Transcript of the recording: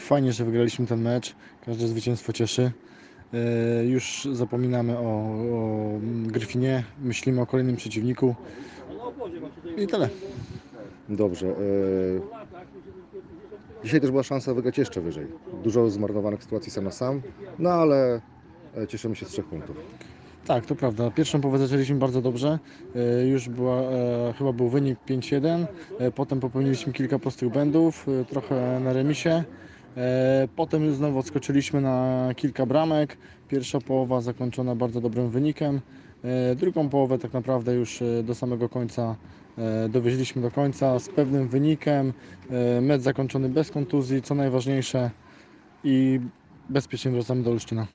Fajnie, że wygraliśmy ten mecz. Każde zwycięstwo cieszy. Już zapominamy o Gryfinie, myślimy o kolejnym przeciwniku i tyle. Dobrze. Dzisiaj też była szansa wygrać jeszcze wyżej. Dużo zmarnowanych sytuacji sam na sam, no ale cieszymy się z 3 punktów. Tak, to prawda. Pierwszą połowę zaczęliśmy bardzo dobrze. Już chyba był wynik 5-1. Potem popełniliśmy kilka prostych błędów, trochę na remisie. Potem znowu odskoczyliśmy na kilka bramek. Pierwsza połowa zakończona bardzo dobrym wynikiem. Drugą połowę tak naprawdę już do samego końca dowieźliśmy do końca z pewnym wynikiem. Mecz zakończony bez kontuzji, co najważniejsze, i bezpiecznie wracamy do Olsztyna.